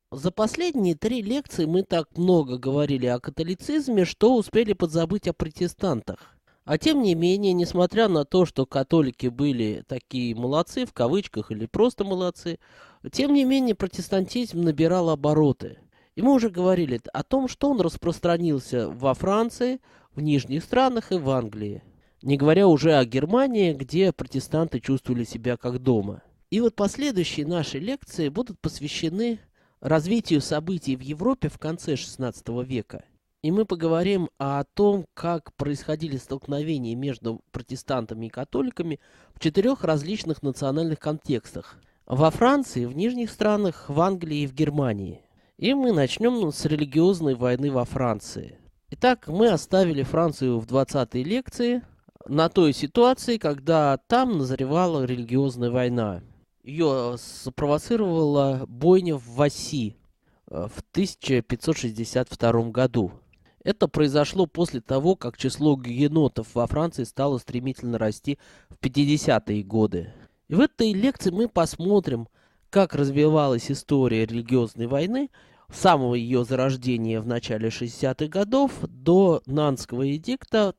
За последние 3 лекции мы так много говорили о католицизме, что успели подзабыть о протестантах. А тем не менее, несмотря на то, что католики были такие молодцы, в кавычках, или просто молодцы, тем не менее протестантизм набирал обороты. И мы уже говорили о том, что он распространился во Франции, в Нижних странах и в Англии. Не говоря уже о Германии, где протестанты чувствовали себя как дома. И вот последующие наши лекции будут посвящены развитию событий в Европе в конце XVI века. И мы поговорим о том, как происходили столкновения между протестантами и католиками в 4 различных национальных контекстах. Во Франции, в Нижних странах, в Англии и в Германии. И мы начнем с религиозной войны во Франции. Итак, мы оставили Францию в 20-й лекции на той ситуации, когда там назревала религиозная война. Ее спровоцировала бойня в Васси в 1562 году. Это произошло после того, как число гугенотов во Франции стало стремительно расти в 50-е годы. И в этой лекции мы посмотрим, как развивалась история религиозной войны с самого ее зарождения в начале 60-х годов до Нанского эдикта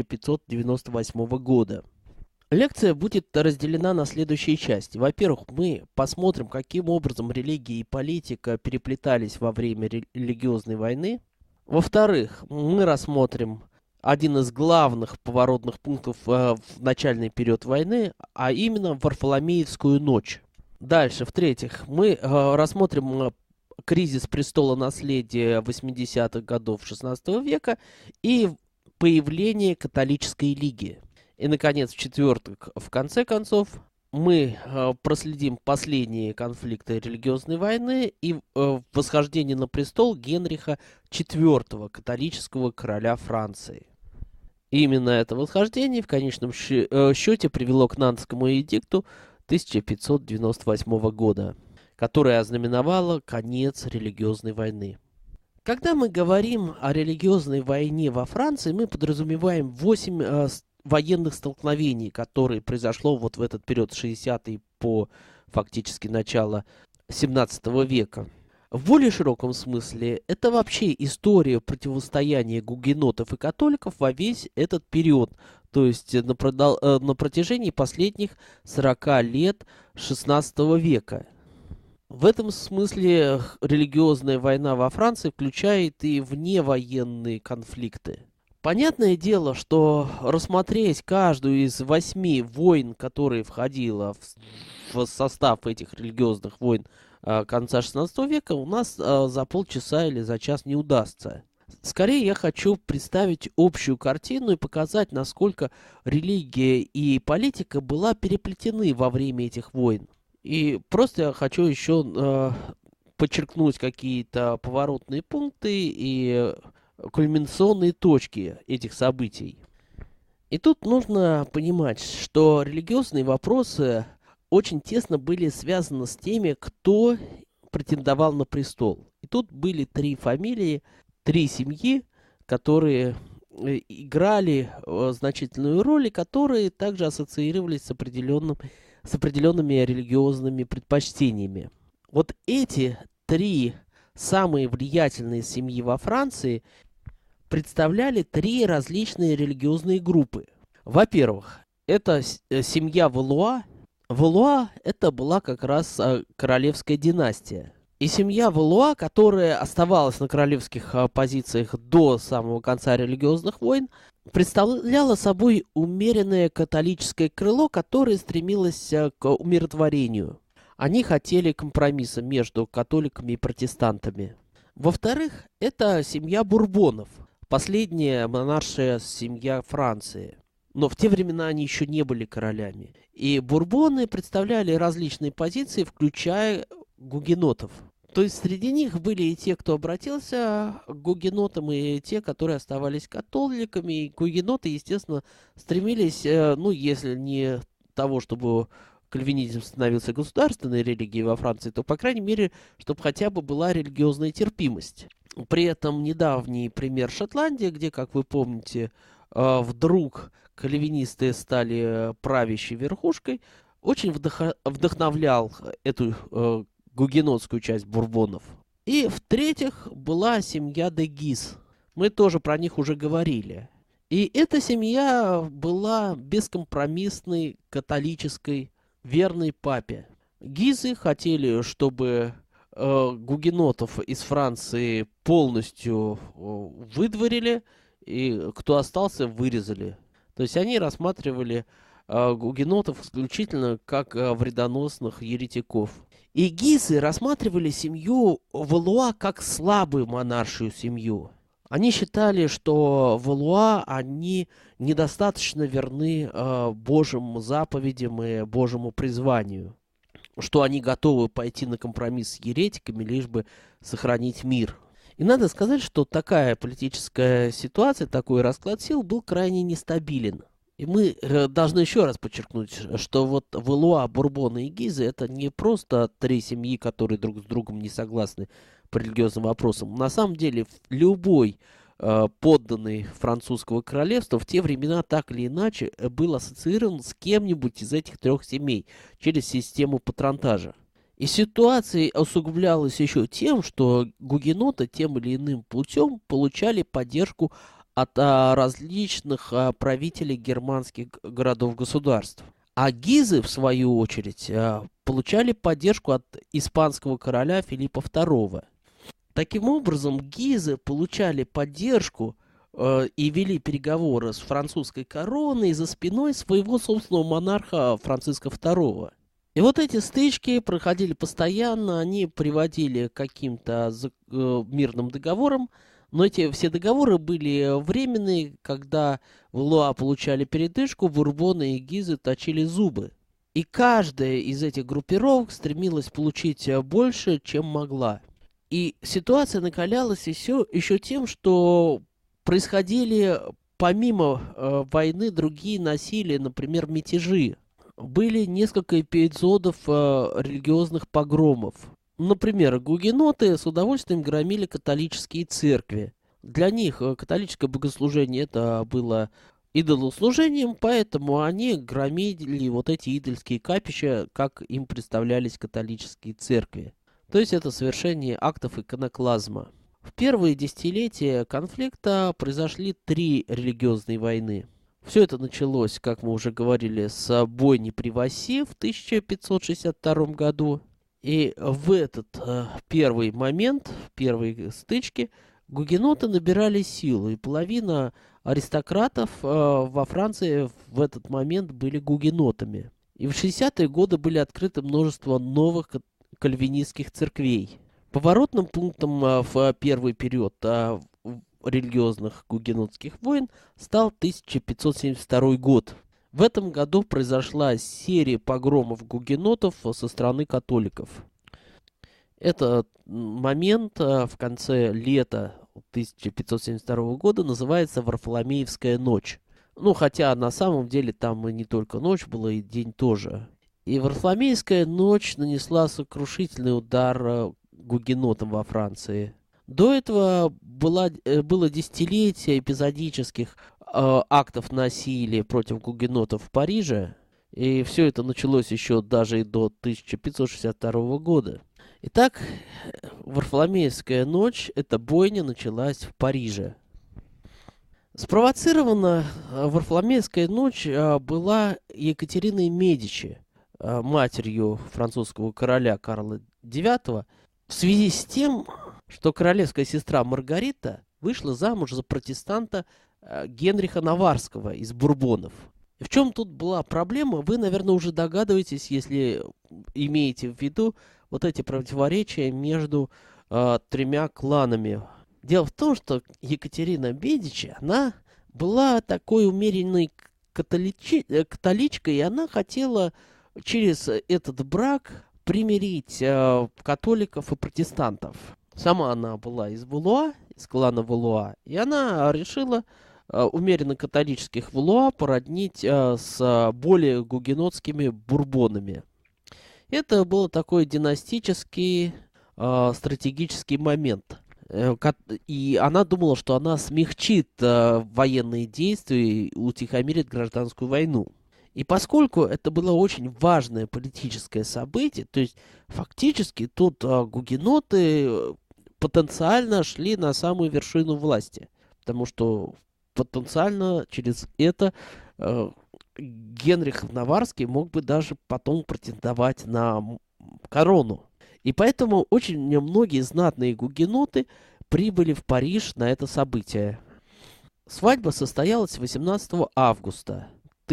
1598 года. Лекция будет разделена на следующие части. Во-первых, мы посмотрим, каким образом религия и политика переплетались во время религиозной войны. Во-вторых, мы рассмотрим один из главных поворотных пунктов в начальный период войны, а именно Варфоломеевскую ночь. Дальше, в-третьих, мы рассмотрим кризис престола наследия 80-х годов XVI века и появление католической лиги. И, наконец, в-четвертых, в конце концов, мы проследим последние конфликты религиозной войны и восхождение на престол Генриха IV, католического короля Франции. Именно это восхождение в конечном счете привело к Нанскому эдикту 1598 года, которое ознаменовало конец религиозной войны. Когда мы говорим о религиозной войне во Франции, мы подразумеваем 8 военных столкновений, которые произошло вот в этот период с 60 по фактически начало 17 века. В более широком смысле это вообще история противостояния гугенотов и католиков во весь этот период, то есть на протяжении последних 40 лет 16 века. В этом смысле религиозная война во Франции включает и вневоенные конфликты. Понятное дело, что рассмотреть каждую из 8 войн, которые входила в состав этих религиозных войн конца XVI века, у нас за полчаса или за час не удастся. Скорее я хочу представить общую картину и показать, насколько религия и политика была переплетены во время этих войн. И просто я хочу еще подчеркнуть какие-то поворотные пункты и кульминационные точки этих событий. И тут нужно понимать, что религиозные вопросы очень тесно были связаны с теми, кто претендовал на престол. И тут были 3 фамилии, 3 семьи, которые играли значительную роль, и которые также ассоциировались с определенными религиозными предпочтениями. Вот эти 3 самые влиятельные семьи во Франции представляли 3 различные религиозные группы. Во-первых, это семья Валуа. Валуа это была как раз королевская династия. И семья Валуа, которая оставалась на королевских позициях до самого конца религиозных войн, представляла собой умеренное католическое крыло, которое стремилось к умиротворению. Они хотели компромисса между католиками и протестантами. Во-вторых, это семья Бурбонов, последняя монаршая семья Франции. Но в те времена они еще не были королями. И бурбоны представляли различные позиции, включая гугенотов. То есть среди них были и те, кто обратился к гугенотам, и те, которые оставались католиками. И гугеноты, естественно, стремились, ну, если не того, чтобы кальвинизм становился государственной религией во Франции, то, по крайней мере, чтобы хотя бы была религиозная терпимость. При этом недавний пример Шотландии, где, как вы помните, вдруг кальвинисты стали правящей верхушкой, очень вдохновлял эту гугенотскую часть бурбонов. И в-третьих, была семья де Гиз. Мы тоже про них уже говорили. И эта семья была бескомпромиссной, католической, верной папе. Гизы хотели, чтобы гугенотов из Франции полностью выдворили, и кто остался, вырезали. То есть они рассматривали гугенотов исключительно как вредоносных еретиков. И гизы рассматривали семью Валуа как слабую монаршую семью. Они считали, что Валуа, они недостаточно верны Божьим заповедям и Божьему призванию, что они готовы пойти на компромисс с еретиками, лишь бы сохранить мир. И надо сказать, что такая политическая ситуация, такой расклад сил был крайне нестабилен. И мы должны еще раз подчеркнуть, что вот Валуа, Бурбоны и Гизы это не просто три семьи, которые друг с другом не согласны по религиозным вопросам. На самом деле любой подданный французского королевства в те времена так или иначе был ассоциирован с кем-нибудь из этих трех семей через систему патронтажа. И ситуация усугублялась еще тем, что гугеноты тем или иным путем получали поддержку от различных правителей германских городов-государств. А гизы, в свою очередь, получали поддержку от испанского короля Филиппа II. Таким образом, гизы получали поддержку и вели переговоры с французской короной за спиной своего собственного монарха Франциска II. И вот эти стычки проходили постоянно, они приводили к каким-то мирным договорам, но эти все договоры были временные, когда Валуа получали передышку, Бурбоны и Гизы точили зубы. И каждая из этих группировок стремилась получить больше, чем могла. И ситуация накалялась еще тем, что происходили помимо войны другие насилия, например, мятежи. Были несколько эпизодов религиозных погромов. Например, гугеноты с удовольствием громили католические церкви. Для них католическое богослужение это было идолослужением, поэтому они громили вот эти идольские капища, как им представлялись католические церкви. То есть это совершение актов иконоклазма. В первые десятилетия конфликта произошли три религиозные войны. Все это началось, как мы уже говорили, с бойни при Вассе в 1562 году. И в этот первый момент, в первой стычке, гугеноты набирали силу, и половина аристократов во Франции в этот момент были гугенотами. И в 60-е годы были открыты множество новых кальвинистских церквей. Поворотным пунктом в первый период религиозных гугенотских войн стал 1572 год. В этом году произошла серия погромов гугенотов со стороны католиков. Этот момент в конце лета 1572 года называется Варфоломеевская ночь. Ну, хотя на самом деле там и не только ночь была, и день тоже. И Варфоломеевская ночь нанесла сокрушительный удар гугенотам во Франции. До этого было десятилетие эпизодических актов насилия против гугенотов в Париже. И все это началось еще даже и до 1562 года. Итак, Варфоломеевская ночь, эта бойня началась в Париже. Спровоцирована Варфоломеевская ночь была Екатериной Медичи, матерью французского короля Карла IX, в связи с тем, что королевская сестра Маргарита вышла замуж за протестанта Генриха Наварского из Бурбонов. В чем тут была проблема, вы, наверное, уже догадываетесь, если имеете в виду вот эти противоречия между тремя кланами. Дело в том, что Екатерина Медичи, она была такой умеренной католичкой, и она хотела через этот брак примирить католиков и протестантов. Сама она была из Валуа, из клана Валуа, и она решила умеренно католических Валуа породнить с более гугенотскими бурбонами. Это был такой династический стратегический момент. И она думала, что она смягчит военные действия и утихомирит гражданскую войну. И поскольку это было очень важное политическое событие, то есть фактически тут гугеноты потенциально шли на самую вершину власти. Потому что потенциально через это Генрих Наварский мог бы даже потом претендовать на корону. И поэтому очень многие знатные гугеноты прибыли в Париж на это событие. Свадьба состоялась 18 августа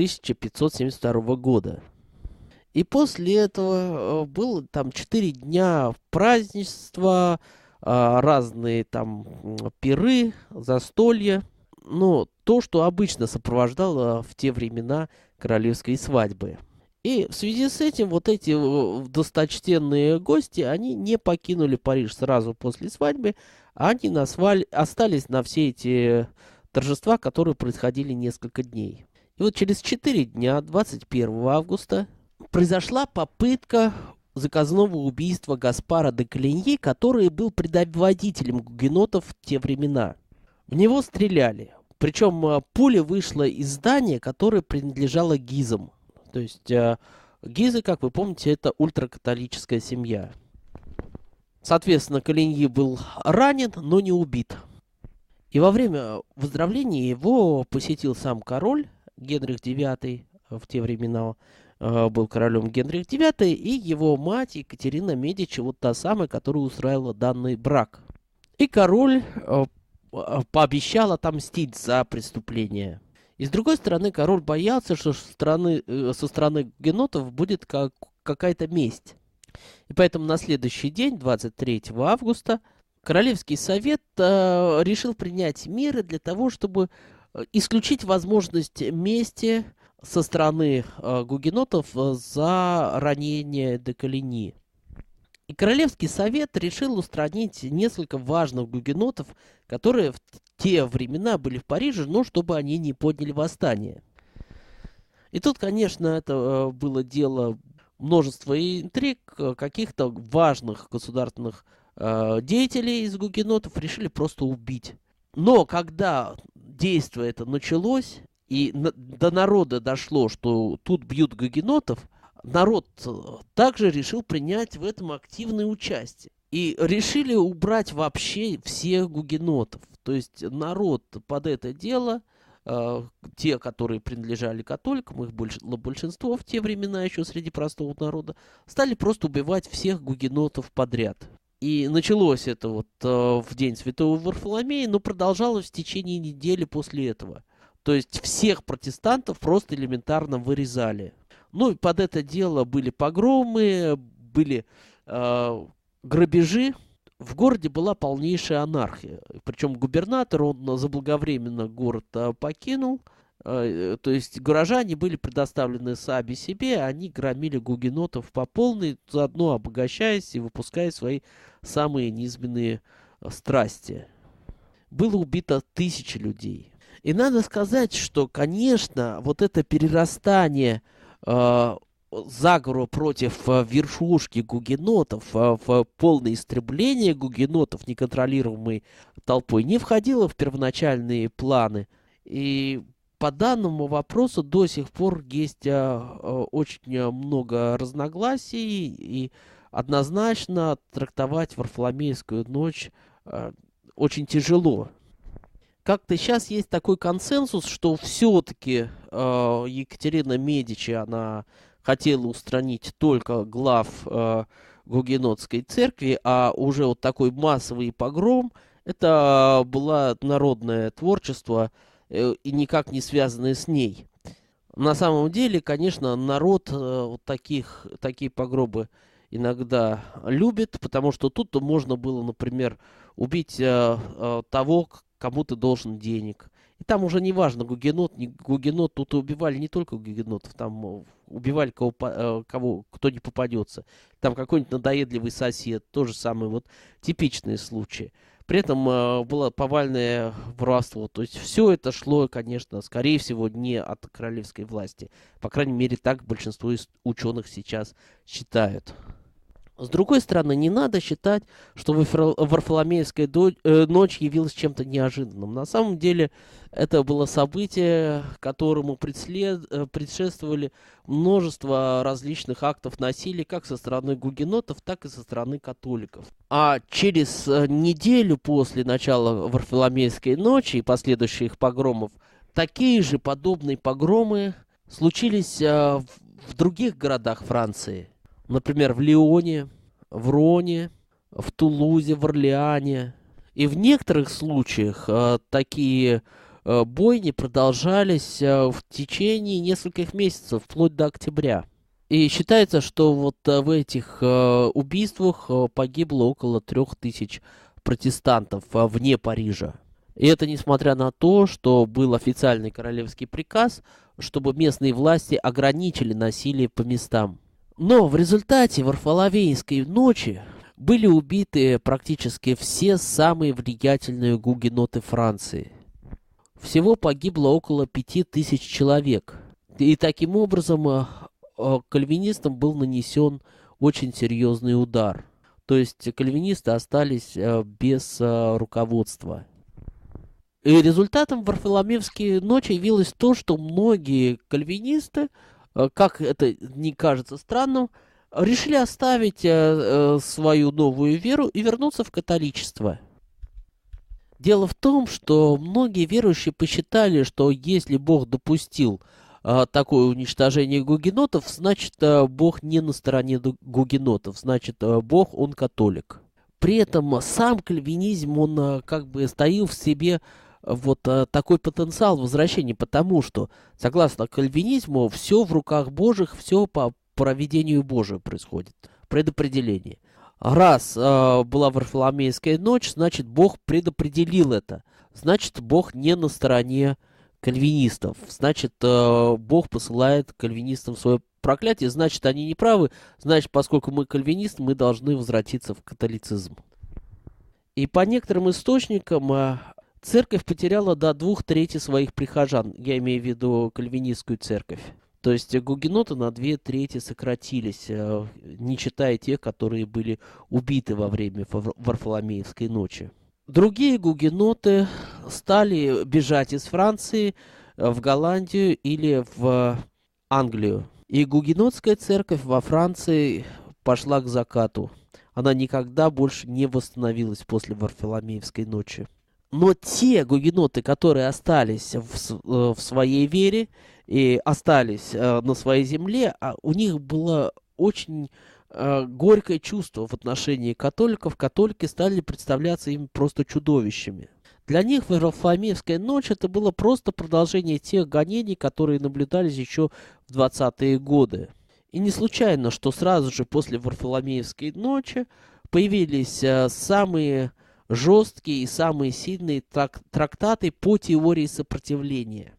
1572 года. И после этого было там 4 дня празднества, разные там пиры, застолья. Но то, что обычно сопровождало в те времена королевской свадьбы. И в связи с этим вот эти досточтенные гости, они не покинули Париж сразу после свадьбы, а они остались на все эти торжества, которые происходили несколько дней. И вот через 4 дня, 21 августа, произошла попытка заказного убийства Гаспара де Калиньи, который был предводителем гугенотов в те времена. В него стреляли. Причем пуля вышла из здания, которое принадлежало Гизам. То есть Гизы, как вы помните, это ультракатолическая семья. Соответственно, Калиньи был ранен, но не убит. И во время выздоровления его посетил сам король Генрих IX, в те времена был королем Генрих IX, и его мать Екатерина Медичи, вот та самая, которая устраивала данный брак. И король пообещал отомстить за преступление. И с другой стороны, король боялся, что со стороны гугенотов будет какая-то месть. И поэтому на следующий день, 23 августа, Королевский совет решил принять меры для того, чтобы исключить возможность мести со стороны гугенотов за ранение де Калиньи. И Королевский совет решил устранить несколько важных гугенотов, которые в те времена были в Париже, но чтобы они не подняли восстание. И тут, конечно, это было дело множества интриг, каких-то важных государственных деятелей из гугенотов решили просто убить. Но когда действие это началось, и до народа дошло, что тут бьют гугенотов, народ также решил принять в этом активное участие. И решили убрать вообще всех гугенотов. То есть народ под это дело, те, которые принадлежали католикам, их было большинство в те времена еще среди простого народа, стали просто убивать всех гугенотов подряд. И началось это вот в день Святого Варфоломея, но продолжалось в течение недели после этого. То есть всех протестантов просто элементарно вырезали. Ну и под это дело были погромы, были грабежи. В городе была полнейшая анархия. Причем губернатор, он заблаговременно город покинул. То есть горожане были предоставлены сами себе, они громили гугенотов по полной, заодно обогащаясь и выпуская свои самые низменные страсти. Было убито 1000 людей. И надо сказать, что, конечно, вот это перерастание заговора против верхушки гугенотов в полное истребление гугенотов, неконтролируемой толпой, не входило в первоначальные планы. И по данному вопросу до сих пор есть очень много разногласий, и однозначно трактовать Варфоломеевскую ночь очень тяжело. Как-то сейчас есть такой консенсус, что все-таки Екатерина Медичи, она хотела устранить только глав гугенотской церкви, а уже вот такой массовый погром, это было народное творчество и никак не связанное с ней. На самом деле, конечно, народ вот такие погробы иногда любит, потому что тут можно было, например, убить того, кому ты должен денег. И там уже не важно, гугенот, не гугенот, тут убивали не только гугенотов, там убивали кто не попадется. Там какой-нибудь надоедливый сосед, то же самое, вот типичные случаи. При этом было повальное воровство. То есть все это шло, конечно, скорее всего, не от королевской власти. По крайней мере, так большинство из ученых сейчас считают. С другой стороны, не надо считать, что Варфоломеевская ночь явилась чем-то неожиданным. На самом деле, это было событие, которому предшествовали множество различных актов насилия, как со стороны гугенотов, так и со стороны католиков. А через неделю после начала Варфоломеевской ночи и последующих погромов, такие же подобные погромы случились в других городах Франции. Например, в Лионе, в Роне, в Тулузе, в Орлеане. И в некоторых случаях такие бойни продолжались в течение нескольких месяцев, вплоть до октября. И считается, что вот в этих убийствах погибло около 3000 протестантов вне Парижа. И это несмотря на то, что был официальный королевский приказ, чтобы местные власти ограничили насилие по местам. Но в результате Варфоломеевской ночи были убиты практически все самые влиятельные гугеноты Франции. Всего погибло около 5000 человек. И таким образом кальвинистам был нанесен очень серьезный удар. То есть кальвинисты остались без руководства. И результатом Варфоломеевской ночи явилось то, что многие кальвинисты, как это не кажется странным, решили оставить свою новую веру и вернуться в католичество. Дело в том, что многие верующие посчитали, что если Бог допустил такое уничтожение гугенотов, значит Бог не на стороне гугенотов, значит Бог, он католик. При этом сам кальвинизм, он как бы стоил в себе вот такой потенциал возвращения, потому что, согласно кальвинизму, все в руках Божьих, все по провидению Божию происходит, предопределение. Раз была Варфоломеевская ночь, значит, Бог предопределил это. Значит, Бог не на стороне кальвинистов. Значит, Бог посылает кальвинистам свое проклятие. Значит, они не правы. Значит, поскольку мы кальвинисты, мы должны возвратиться в католицизм. И по некоторым источникам церковь потеряла до 2/3 своих прихожан. Я имею в виду кальвинистскую церковь. То есть гугеноты на 2/3 сократились, не считая тех, которые были убиты во время Варфоломеевской ночи. Другие гугеноты стали бежать из Франции в Голландию или в Англию. И гугенотская церковь во Франции пошла к закату. Она никогда больше не восстановилась после Варфоломеевской ночи. Но те гугеноты, которые остались в своей вере и остались на своей земле, у них было очень горькое чувство в отношении католиков. Католики стали представляться им просто чудовищами. Для них Варфоломеевская ночь это было просто продолжение тех гонений, которые наблюдались еще в 20-е годы. И не случайно, что сразу же после Варфоломеевской ночи появились самые жесткие и самые сильные трактаты по теории сопротивления.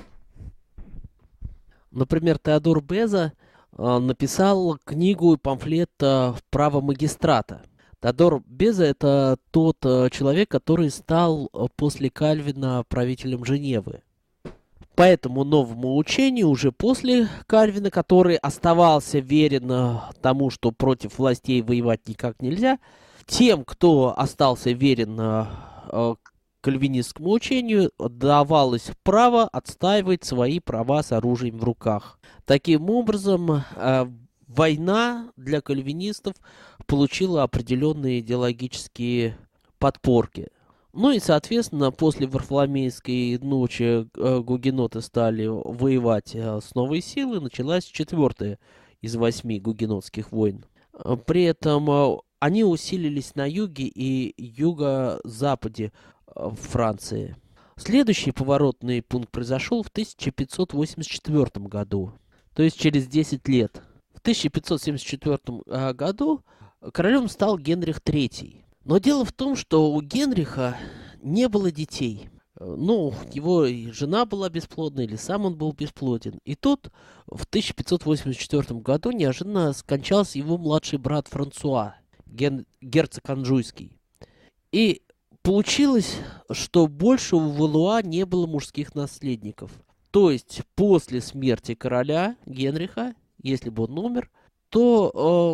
Например, Теодор Беза написал книгу и памфлет «Право магистрата». Теодор Беза – это тот человек, который стал после Кальвина правителем Женевы. По этому новому учению, уже после Кальвина, который оставался верен тому, что против властей воевать никак нельзя, тем, кто остался верен кальвинистскому учению, давалось право отстаивать свои права с оружием в руках. Таким образом, война для кальвинистов получила определенные идеологические подпорки. Ну и, соответственно, после Варфоломеевской ночи гугеноты стали воевать с новой силой. Началась 4-я из 8 гугенотских войн. При этом они усилились на юге и юго-западе Франции. Следующий поворотный пункт произошел в 1584 году, то есть через 10 лет. В 1574 году королем стал Генрих III. Но дело в том, что у Генриха не было детей. Ну, его жена была бесплодна, или сам он был бесплоден. И тут в 1584 году неожиданно скончался его младший брат Франсуа, герцог Анжуйский. И получилось, что больше у Валуа не было мужских наследников. То есть после смерти короля Генриха, если бы он умер, то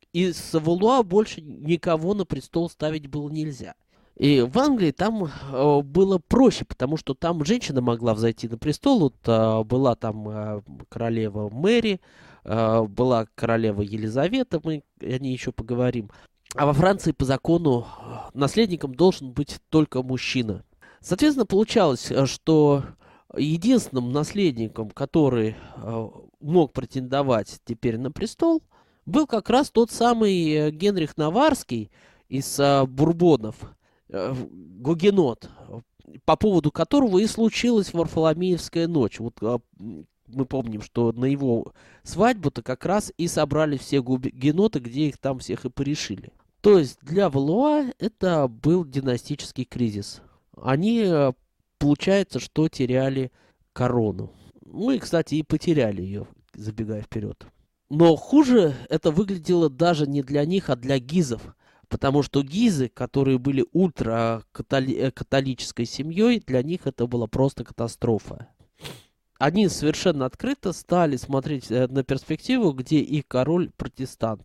из Валуа больше никого на престол ставить было нельзя. И в Англии там было проще, потому что там женщина могла взойти на престол. Вот, была там королева Мэри, была королева Елизавета, мы о ней еще поговорим. А во Франции по закону наследником должен быть только мужчина. Соответственно, получалось, что единственным наследником, который мог претендовать теперь на престол, был как раз тот самый Генрих Наварский из Бурбонов, гугенот, по поводу которого и случилась Варфоломеевская ночь. Вот мы помним, что на его свадьбу-то как раз и собрали все гугеноты, где их там всех и порешили. То есть для Валуа это был династический кризис. Они, получается, что теряли корону. Ну и, кстати, и потеряли ее, забегая вперед. Но хуже это выглядело даже не для них, а для гизов. Потому что гизы, которые были ультракатолической семьей, для них это была просто катастрофа. Они совершенно открыто стали смотреть на перспективу, где их король протестант.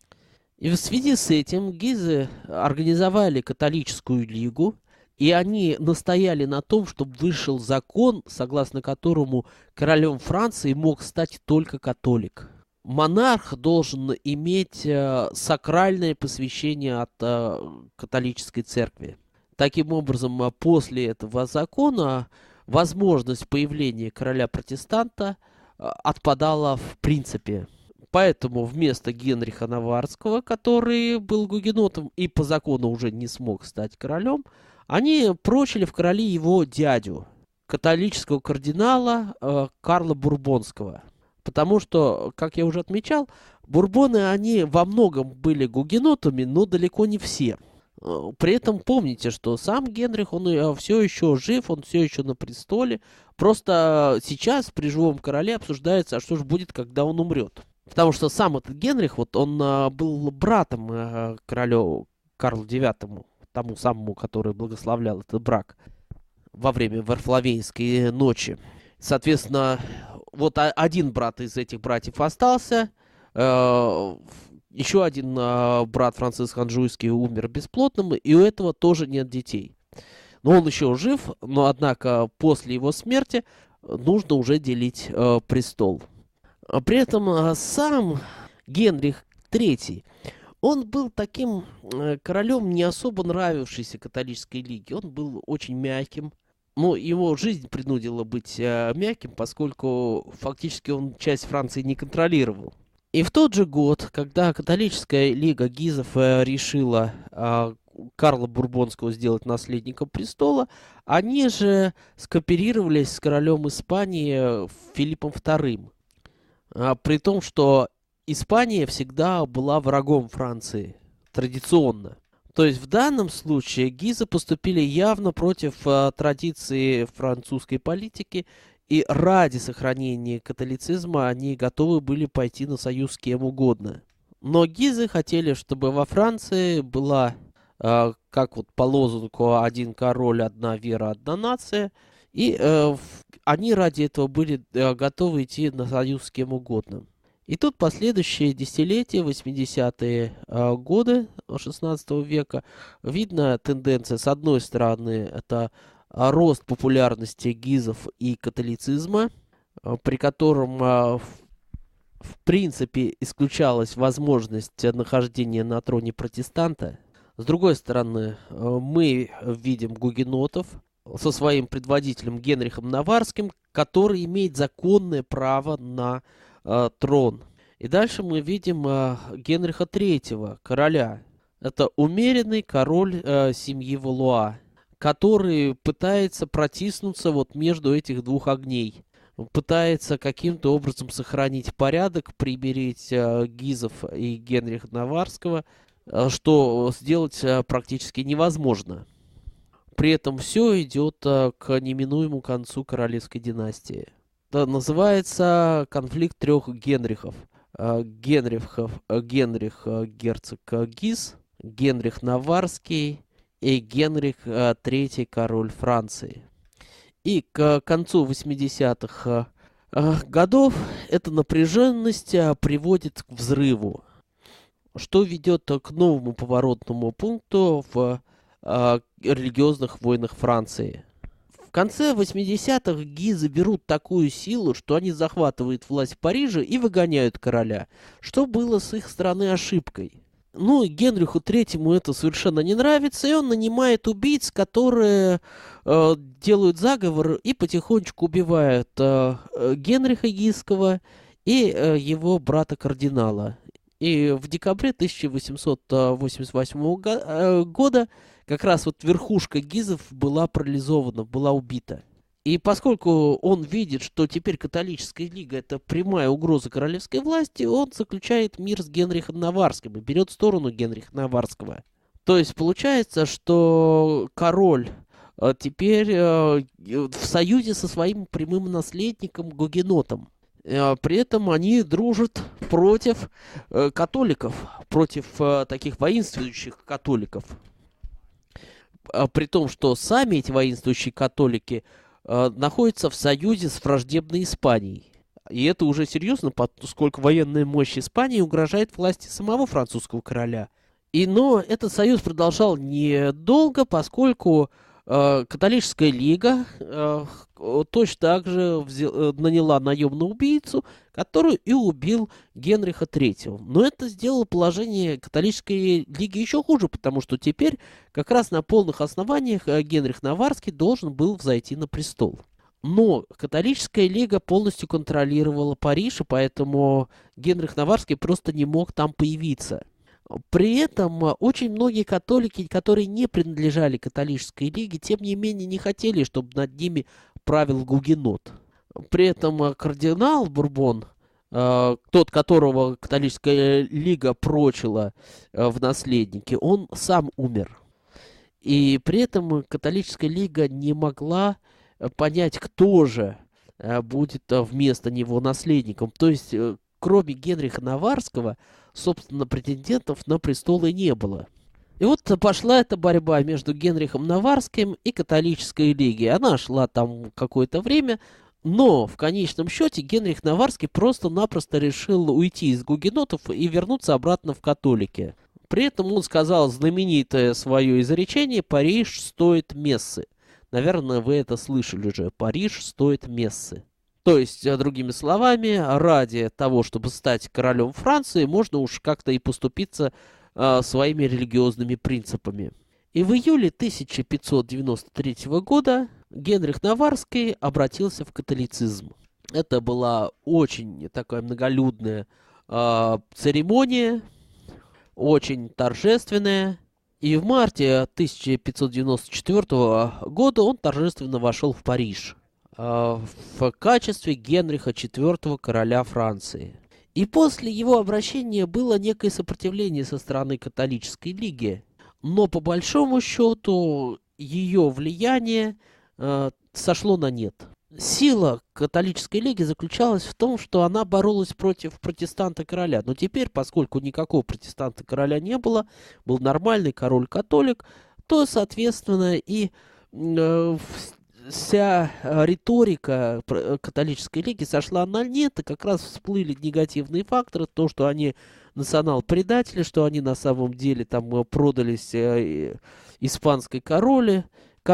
И в связи с этим гизы организовали католическую лигу, и они настояли на том, чтобы вышел закон, согласно которому королем Франции мог стать только католик. Монарх должен иметь сакральное посвящение от католической церкви. Таким образом, после этого закона возможность появления короля-протестанта отпадала в принципе. Поэтому вместо Генриха Наварского, который был гугенотом и по закону уже не смог стать королем, они прочили в короли его дядю, католического кардинала Карла Бурбонского. Потому что, как я уже отмечал, бурбоны, они во многом были гугенотами, но далеко не все. При этом помните, что сам Генрих, он все еще жив, он все еще на престоле. Просто сейчас при живом короле обсуждается, а что же будет, когда он умрет. Потому что сам этот Генрих, вот он был братом королю Карлу IX, тому самому, который благословлял этот брак во время Варфоломеевской ночи. Соответственно, вот один брат из этих братьев остался, еще один брат Франциск Анжуйский умер бесплодным, и у этого тоже нет детей. Но он еще жив, но однако после его смерти нужно уже делить престол. При этом сам Генрих III, он был таким королем, не особо нравившейся католической лиге. Он был очень мягким. Но его жизнь принудила быть мягким, поскольку фактически он часть Франции не контролировал. И в тот же год, когда католическая лига гизов решила Карла Бурбонского сделать наследником престола, они же скооперировались с королем Испании Филиппом II. При том, что Испания всегда была врагом Франции, традиционно. То есть в данном случае гизы поступили явно против традиции французской политики, и ради сохранения католицизма они готовы были пойти на союз с кем угодно. Но гизы хотели, чтобы во Франции была, как вот по лозунгу, один король, одна вера, одна нация, и они ради этого были готовы идти на союз с кем угодно. И тут последующие десятилетия, 80-е годы 16 века, видна тенденция, с одной стороны, это рост популярности гизов и католицизма, при котором в принципе исключалась возможность нахождения на троне протестанта. С другой стороны, мы видим гугенотов со своим предводителем Генрихом Наварским, который имеет законное право на трон. И дальше мы видим Генриха III, короля. Это умеренный король семьи Валуа, который пытается протиснуться вот между этих двух огней. Пытается каким-то образом сохранить порядок, примирить гизов и Генриха Наварского, что сделать практически невозможно. При этом все идет к неминуемому концу королевской династии. Это называется конфликт трех Генрихов. Генрих герцог Гиз, Генрих Наварский и Генрих III, король Франции. И к концу 80-х годов эта напряженность приводит к взрыву. что ведет к новому поворотному пункту в религиозных войнах Франции. В конце 80-х гизы берут такую силу, что они захватывают власть в Париже и выгоняют короля, что было с их стороны ошибкой. Ну, и Генриху Третьему это совершенно не нравится, и он нанимает убийц, которые делают заговор и потихонечку убивают Генриха Гизского и его брата-кардинала. И в декабре 1888 года как раз вот верхушка гизов была парализована, была убита. И поскольку он видит, что теперь католическая лига это прямая угроза королевской власти, он заключает мир с Генрихом Наварским и берет сторону Генриха Наварского. То есть получается, что король теперь в союзе со своим прямым наследником Гугенотом. При этом они дружат против католиков, против таких воинствующих католиков. При том, что сами эти воинствующие католики находятся в союзе с враждебной Испанией. И это уже серьезно, поскольку военная мощь Испании угрожает власти самого французского короля. Но этот союз продолжал недолго, поскольку католическая лига точно так же наняла наемного убийцу, который и убил Генриха III. Но это сделало положение католической лиги еще хуже, потому что теперь как раз на полных основаниях Генрих Наварский должен был взойти на престол. Но католическая лига полностью контролировала Париж, и поэтому Генрих Наварский просто не мог там появиться. При этом очень многие католики, которые не принадлежали католической лиге, тем не менее не хотели, чтобы над ними правил Гугенот. При этом кардинал Бурбон, тот, которого католическая лига прочила в наследнике, он сам умер. И при этом католическая лига не могла понять, кто же будет вместо него наследником. То есть, кроме Генриха Наварского, собственно, претендентов на престолы не было. И вот пошла эта борьба между Генрихом Наварским и католической лигой. Она шла там какое-то время, но в конечном счете Генрих Наварский просто-напросто решил уйти из гугенотов и вернуться обратно в католики. При этом он сказал знаменитое свое изречение «Париж стоит мессы». Наверное, вы это слышали уже. «Париж стоит мессы». То есть, другими словами, ради того, чтобы стать королем Франции, можно уж как-то и поступиться своими религиозными принципами. И в июле 1593 года Генрих Наварский обратился в католицизм. Это была очень такая многолюдная церемония, очень торжественная. И в марте 1594 года он торжественно вошел в Париж в качестве Генриха IV, короля Франции. И после его обращения было некое сопротивление со стороны католической лиги, но по большому счету ее влияние сошло на нет. Сила католической лиги заключалась в том, что она боролась против протестанта короля. Но теперь, поскольку никакого протестанта короля не было, был нормальный король-католик, то, соответственно, и вся риторика католической лиги сошла на нет, и как раз всплыли негативные факторы, то, что они национал-предатели, что они на самом деле там продались испанской короне,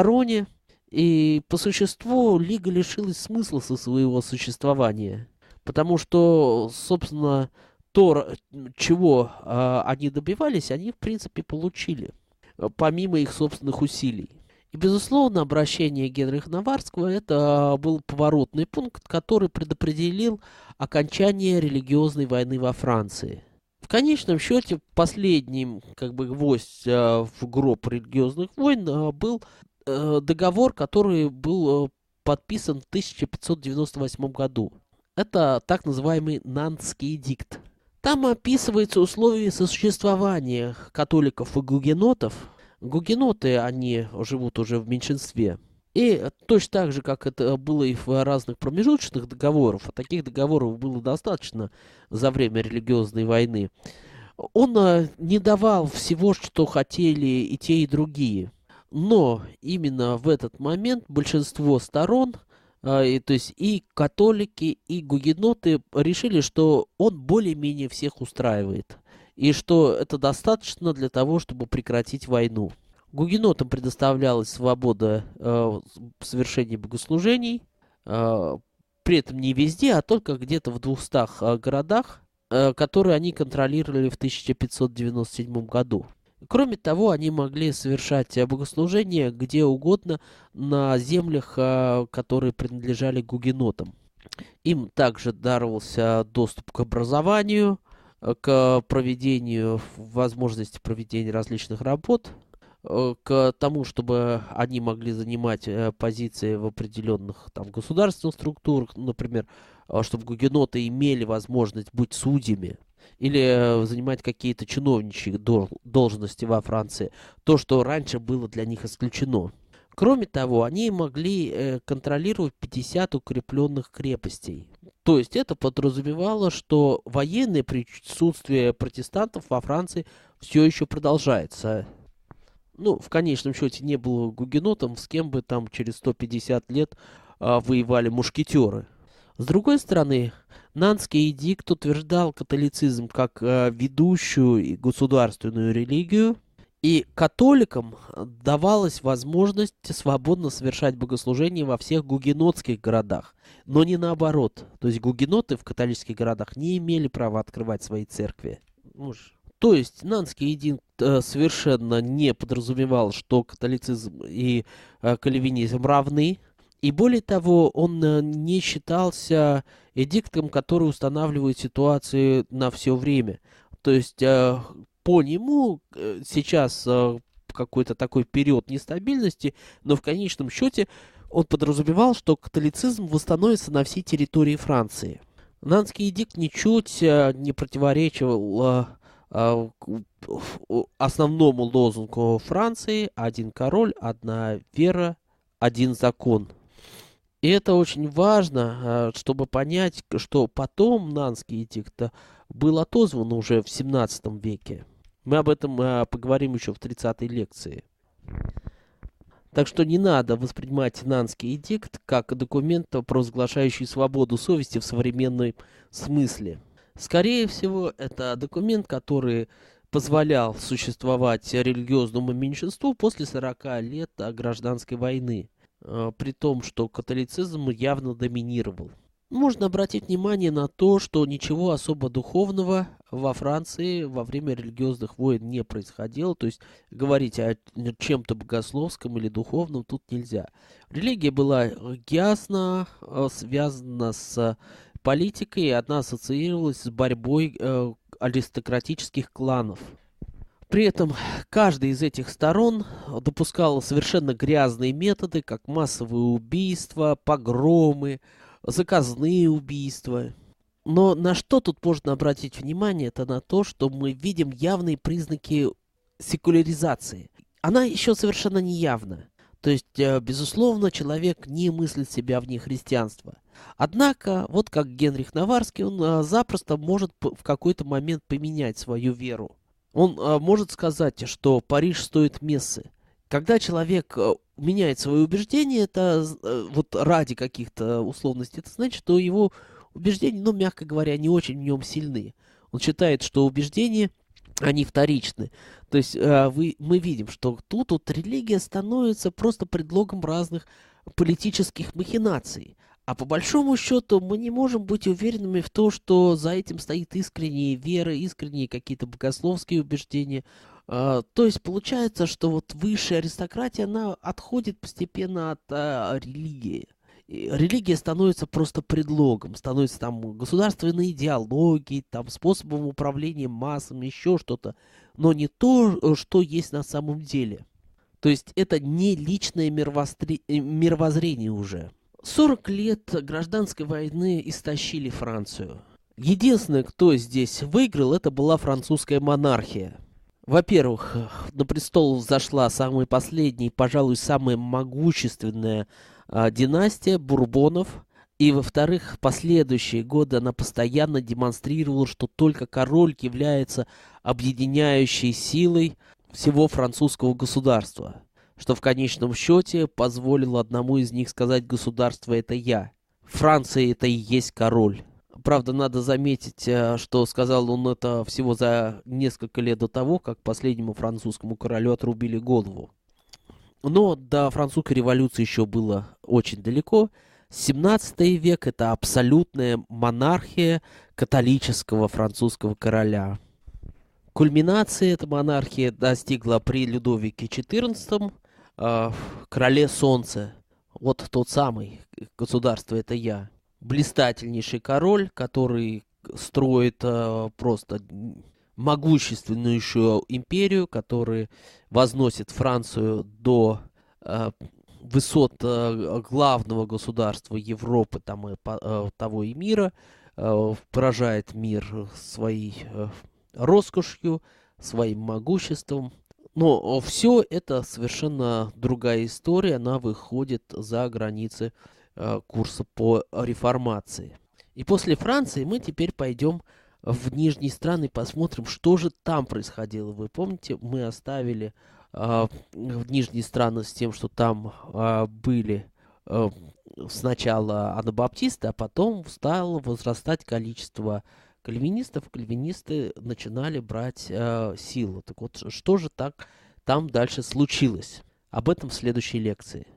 и по существу лига лишилась смысла со своего существования, потому что, собственно, то, чего они добивались, они, в принципе, получили, помимо их собственных усилий. И, безусловно, обращение Генриха Наварского это был поворотный пункт, который предопределил окончание религиозной войны во Франции. В конечном счете, последним гвоздь в гроб религиозных войн был договор, который был подписан в 1598 году. Это так называемый Нантский эдикт. Там описываются условия сосуществования католиков и гугенотов. Гугеноты, они живут уже в меньшинстве. И точно так же, как это было и в разных промежуточных договорах, а таких договоров было достаточно за время религиозной войны, он не давал всего, что хотели и те, и другие. Но именно в этот момент большинство сторон, то есть и католики, и гугеноты, решили, что он более-менее всех устраивает. и что это достаточно для того, чтобы прекратить войну. Гугенотам предоставлялась свобода совершения богослужений, при этом не везде, а только где-то в 200 городах, которые они контролировали в 1597 году. Кроме того, они могли совершать богослужения где угодно на землях, которые принадлежали гугенотам. Им также даровался доступ к образованию, к проведению, возможности проведения различных работ, к тому, чтобы они могли занимать позиции в определенных там государственных структурах, например, чтобы гугеноты имели возможность быть судьями или занимать какие-то чиновничьи должности во Франции, то, что раньше было для них исключено. Кроме того, они могли контролировать 50 укрепленных крепостей. То есть это подразумевало, что военное присутствие протестантов во Франции все еще продолжается. Ну, в конечном счете, не было гугенотом, с кем бы там через 150 лет воевали мушкетеры. С другой стороны, Нанский эдикт утверждал католицизм как ведущую и государственную религию, и католикам давалась возможность свободно совершать богослужения во всех гугенотских городах, но не наоборот. То есть гугеноты в католических городах не имели права открывать свои церкви. То есть Нанский эдикт совершенно не подразумевал, что католицизм и кальвинизм равны. И более того, он не считался эдиктом, который устанавливает ситуацию на все время. То есть по нему сейчас какой-то такой период нестабильности, но в конечном счете он подразумевал, что католицизм восстановится на всей территории Франции. Нанский эдикт ничуть не противоречил основному лозунгу Франции: один король, одна вера, один закон. И это очень важно, чтобы понять, что потом Нанский эдикт был отозван уже в 17 веке. Мы об этом поговорим еще в 30-й лекции. Так что не надо воспринимать Нанский эдикт как документ, провозглашающий свободу совести в современном смысле. Скорее всего, это документ, который позволял существовать религиозному меньшинству после 40 лет гражданской войны, при том, что католицизм явно доминировал. Можно обратить внимание на то, что ничего особо духовного во Франции во время религиозных войн не происходило, то есть говорить о чем-то богословском или духовном тут нельзя. Религия была ясно связана с политикой, и она ассоциировалась с борьбой аристократических кланов. При этом каждая из этих сторон допускала совершенно грязные методы, как массовые убийства, погромы, заказные убийства. Но на что тут можно обратить внимание, это на то, что мы видим явные признаки секуляризации. Она еще совершенно не явна. То есть, безусловно, человек не мыслит себя вне христианства. Однако, вот как Генрих Наварский, он запросто может в какой-то момент поменять свою веру. Он может сказать, что Париж стоит мессы. Когда человек меняет свои убеждения, это вот ради каких-то условностей, это значит, что его убеждения, ну, мягко говоря, не очень в нем сильны. Он считает, что убеждения, они вторичны. То есть мы видим, что тут вот религия становится просто предлогом разных политических махинаций. А по большому счету мы не можем быть уверенными в том, что за этим стоит искренние веры, искренние какие-то богословские убеждения. То есть получается, что вот высшая аристократия, она отходит постепенно от религии. И религия становится просто предлогом, становится там государственной идеологией, там способом управления массами, еще что-то, но не то, что есть на самом деле. То есть это не личное мировоззрение уже. 40 лет гражданской войны истощили Францию. Единственное, кто здесь выиграл, это была французская монархия. Во-первых, на престол взошла самая последняя, пожалуй, самая могущественная династия Бурбонов. И, во-вторых, последующие годы она постоянно демонстрировала, что только король является объединяющей силой всего французского государства, что в конечном счете позволило одному из них сказать: «Государство — это я». Франция — это и есть король. Правда, надо заметить, что сказал он это всего за несколько лет до того, как последнему французскому королю отрубили голову. Но до французской революции еще было очень далеко. 17 век — это абсолютная монархия католического французского короля. Кульминации эта монархия достигла при Людовике XIV, короле Солнца. Вот тот самый, государство это я. Блистательнейший король, который строит просто могущественнейшую империю, который возносит Францию до высот главного государства Европы там, того и мира, поражает мир своей роскошью, своим могуществом. Но все это совершенно другая история, она выходит за границы курса по реформации. И после Франции мы теперь пойдем в Нижние страны и посмотрим, что же там происходило. Вы помните, мы оставили в Нижние страны с тем, что там были сначала анабаптисты, а потом стало возрастать количество кальвинистов. Кальвинисты начинали брать силу. Так вот, что же так там дальше случилось? Об этом в следующей лекции.